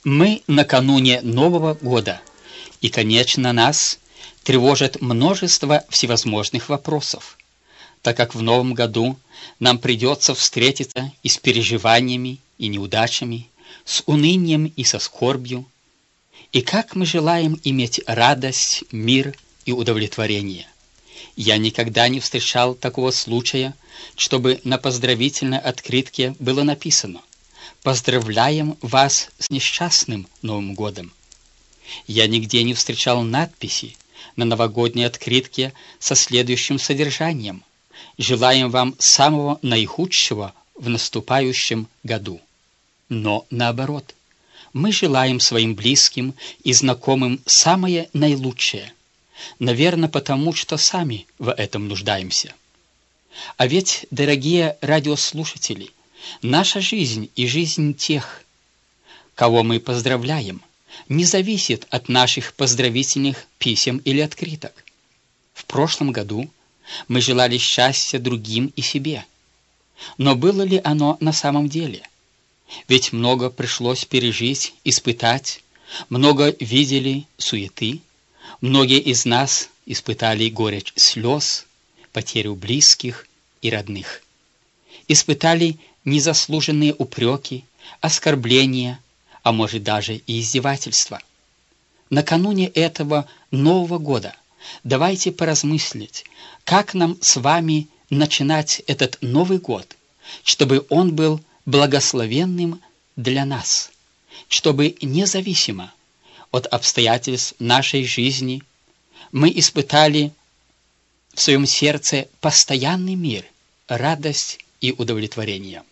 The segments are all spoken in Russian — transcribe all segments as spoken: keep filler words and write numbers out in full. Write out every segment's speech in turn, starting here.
Мы накануне Нового года, и, конечно, нас тревожит множество всевозможных вопросов, так как в Новом году нам придется встретиться и с переживаниями, и неудачами, с унынием и со скорбью, и как мы желаем иметь радость, мир и удовлетворение. Я никогда не встречал такого случая, чтобы на поздравительной открытке было написано: «Поздравляем вас с несчастным Новым годом». Я нигде не встречал надписи на новогодней открытке со следующим содержанием: «Желаем вам самого наихудшего в наступающем году». Но наоборот, мы желаем своим близким и знакомым самое наилучшее, наверное, потому что сами в этом нуждаемся. А ведь, дорогие радиослушатели, наша жизнь и жизнь тех, кого мы поздравляем, не зависит от наших поздравительных писем или открыток. В прошлом году мы желали счастья другим и себе. Но было ли оно на самом деле? Ведь много пришлось пережить, испытать, много видели суеты, многие из нас испытали горечь слез, потерю близких и родных. Испытали незаслуженные упреки, оскорбления, а может даже и издевательства. Накануне этого Нового года давайте поразмыслить, как нам с вами начинать этот Новый год, чтобы он был благословенным для нас, чтобы независимо от обстоятельств нашей жизни мы испытали в своем сердце постоянный мир, радость и удовлетворение.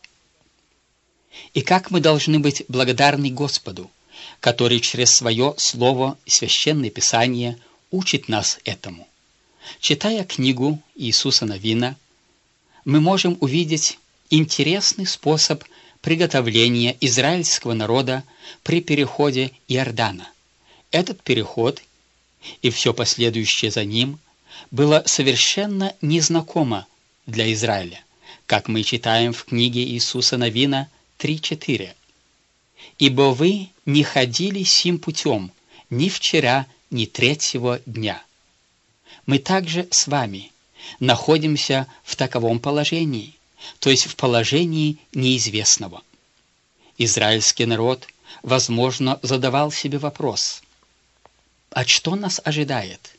И как мы должны быть благодарны Господу, который через свое Слово и Священное Писание учит нас этому. Читая книгу Иисуса Навина, мы можем увидеть интересный способ приготовления израильского народа при переходе Иордана. Этот переход и все последующее за ним было совершенно незнакомо для Израиля, как мы читаем в книге Иисуса Навина три четыре. «Ибо вы не ходили сим путем ни вчера, ни третьего дня». Мы также с вами находимся в таковом положении, то есть в положении неизвестного. Израильский народ, возможно, задавал себе вопрос: а что нас ожидает?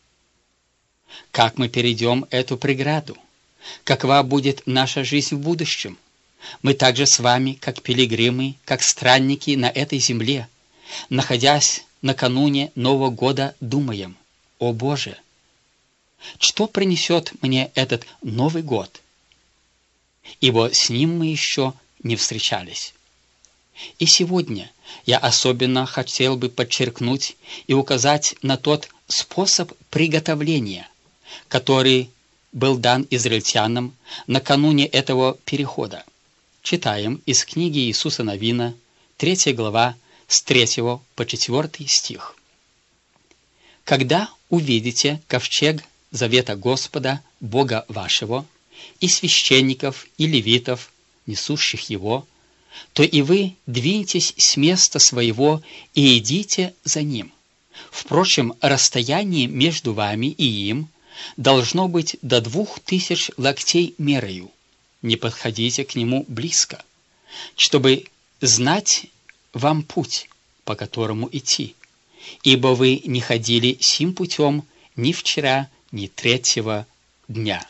Как мы перейдем эту преграду? Какова будет наша жизнь в будущем? Мы также с вами, как пилигримы, как странники на этой земле, находясь накануне Нового года, думаем: «О Боже, что принесет мне этот Новый год?» Ибо с ним мы еще не встречались. И сегодня я особенно хотел бы подчеркнуть и указать на тот способ приготовления, который был дан израильтянам накануне этого перехода. Читаем из книги Иисуса Навина, третья глава, с третьего по четвёртый стих. «Когда увидите ковчег завета Господа, Бога вашего, и священников, и левитов, несущих его, то и вы двиньтесь с места своего и идите за ним. Впрочем, расстояние между вами и им должно быть до двух тысяч локтей мерою. Не подходите к нему близко, чтобы знать вам путь, по которому идти, ибо вы не ходили сим путем ни вчера, ни третьего дня».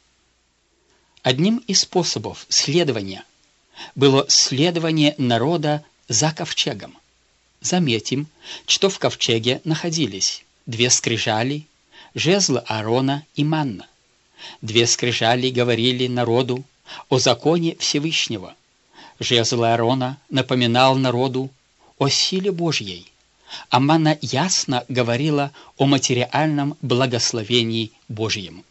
Одним из способов следования было следование народа за ковчегом. Заметим, что в ковчеге находились две скрижали, жезл Аарона и манна. Две скрижали говорили народу о законе Всевышнего. Жезл Аарона напоминал народу о силе Божьей, а манна ясно говорила о материальном благословении Божьем.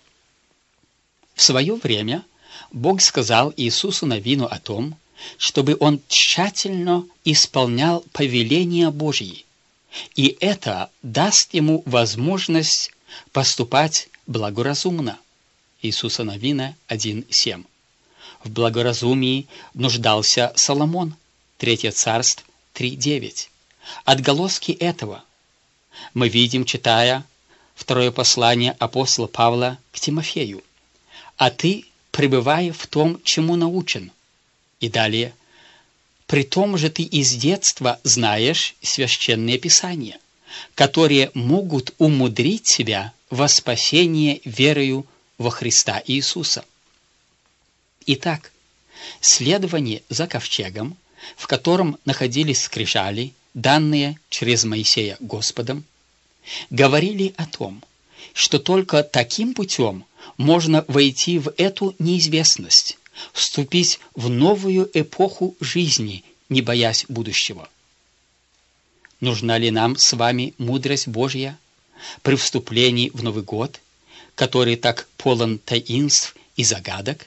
В свое время Бог сказал Иисусу Навину о том, чтобы он тщательно исполнял повеления Божьи, и это даст ему возможность поступать благоразумно. Иисуса Навина один семь. В благоразумии нуждался Соломон, Третье Царств три девять. Отголоски этого мы видим, читая второе послание апостола Павла к Тимофею. «А ты, пребывая в том, чему научен». И далее: «При том же ты из детства знаешь священные писания, которые могут умудрить тебя во спасение верою во Христа Иисуса». Итак, следование за ковчегом, в котором находились скрижали, данные через Моисея Господом, говорили о том, что только таким путем можно войти в эту неизвестность, вступить в новую эпоху жизни, не боясь будущего. Нужна ли нам с вами мудрость Божья при вступлении в Новый год, который так полон таинств и загадок?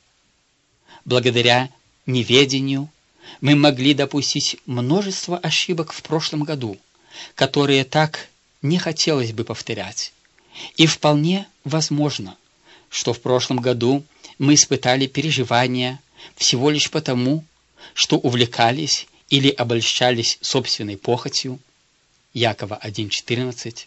Благодаря неведению мы могли допустить множество ошибок в прошлом году, которые так не хотелось бы повторять. И вполне возможно, что в прошлом году мы испытали переживания всего лишь потому, что увлекались или обольщались собственной похотью. Якова один четырнадцать.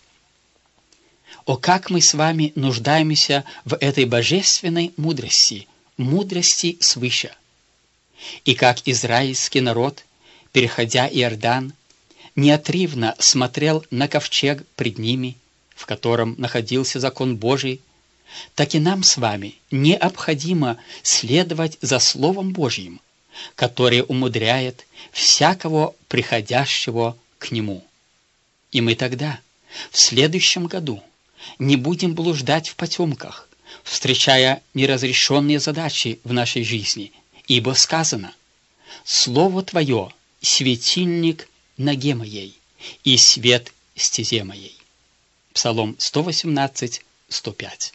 О, как мы с вами нуждаемся в этой божественной мудрости, мудрости свыше! И как израильский народ, переходя Иордан, неотрывно смотрел на ковчег пред ними, в котором находился закон Божий, так и нам с вами необходимо следовать за Словом Божьим, которое умудряет всякого приходящего к Нему. И мы тогда, в следующем году, не будем блуждать в потемках, встречая неразрешенные задачи в нашей жизни, ибо сказано: «Слово Твое — светильник ноге моей и свет стезе моей». Псалом сто восемнадцать, сто пять.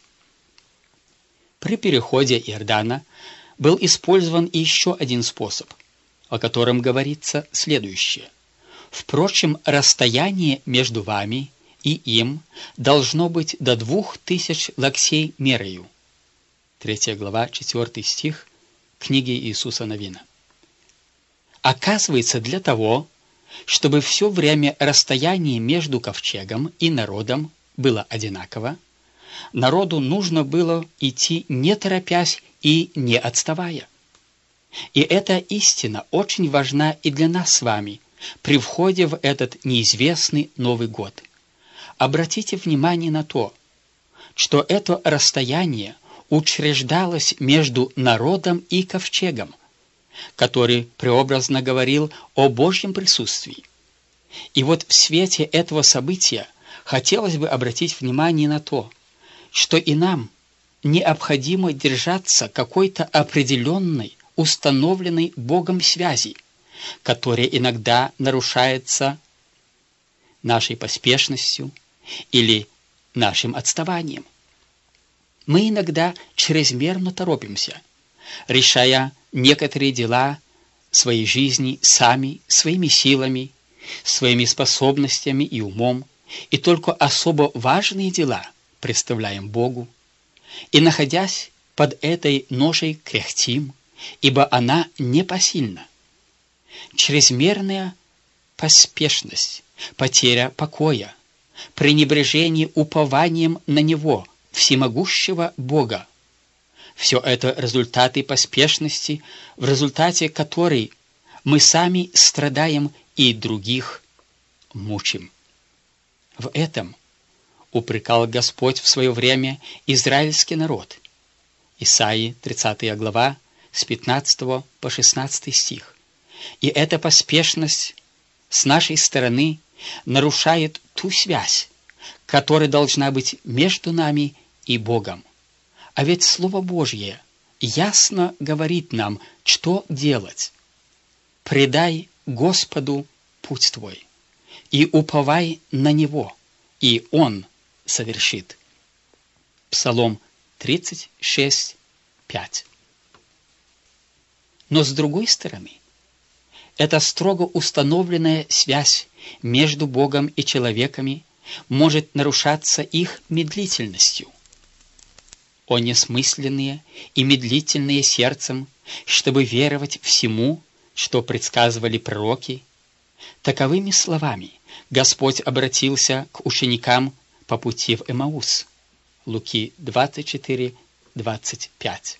При переходе Иордана был использован еще один способ, о котором говорится следующее: «Впрочем, расстояние между вами и им должно быть до двух тысяч локтей мерою». Третья глава, четвертый стих книги Иисуса Навина. Оказывается, для того, чтобы все время расстояние между ковчегом и народом было одинаково, народу нужно было идти не торопясь и не отставая. И эта истина очень важна и для нас с вами при входе в этот неизвестный Новый год. Обратите внимание на то, что это расстояние учреждалось между народом и ковчегом, который преобразно говорил о Божьем присутствии. И вот в свете этого события хотелось бы обратить внимание на то, что и нам необходимо держаться какой-то определенной, установленной Богом связи, которая иногда нарушается нашей поспешностью или нашим отставанием. Мы иногда чрезмерно торопимся, решая некоторые дела своей жизни сами, своими силами, своими способностями и умом, и только особо важные дела представляем Богу, и, находясь под этой ношей, кряхтим, ибо она непосильна. Чрезмерная поспешность, потеря покоя, пренебрежение упованием на Него, всемогущего Бога. Все это результаты поспешности, в результате которой мы сами страдаем и других мучим. В этом упрекал Господь в свое время израильский народ. Исаии, тридцатая глава, с пятнадцатого по шестнадцатый стих. И эта поспешность с нашей стороны нарушает ту связь, которая должна быть между нами и Богом. А ведь Слово Божье ясно говорит нам, что делать. «Предай Господу путь твой, и уповай на Него, и Он совершит». Псалом тридцать шесть, пять. Но с другой стороны, эта строго установленная связь между Богом и человеками может нарушаться их медлительностью. О несмысленные и медлительные сердцем, чтобы веровать всему, что предсказывали пророки, Таковыми словами Господь обратился к ученикам по пути в Эмаус. Луки двадцать четыре, двадцать пять.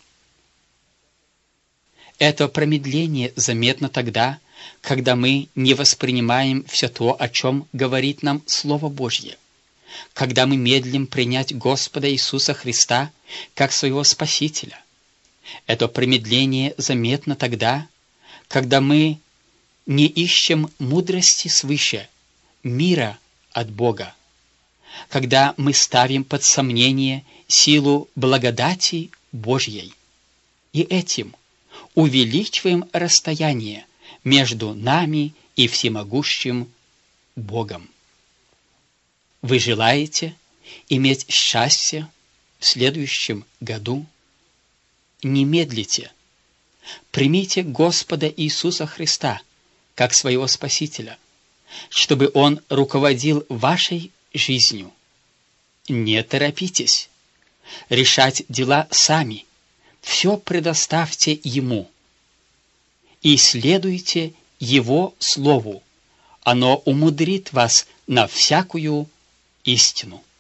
Это промедление заметно тогда, когда мы не воспринимаем все то, о чем говорит нам Слово Божье, когда мы медлим принять Господа Иисуса Христа как своего Спасителя. Это промедление заметно тогда, когда мы не ищем мудрости свыше, мира от Бога, когда мы ставим под сомнение силу благодати Божьей, и этим увеличиваем расстояние между нами и всемогущим Богом. Вы желаете иметь счастье в следующем году? Не медлите. Примите Господа Иисуса Христа как своего Спасителя, чтобы Он руководил вашей жизнью. Не торопитесь решать дела сами. Все предоставьте Ему и следуйте Его Слову. Оно умудрит вас на всякую истину.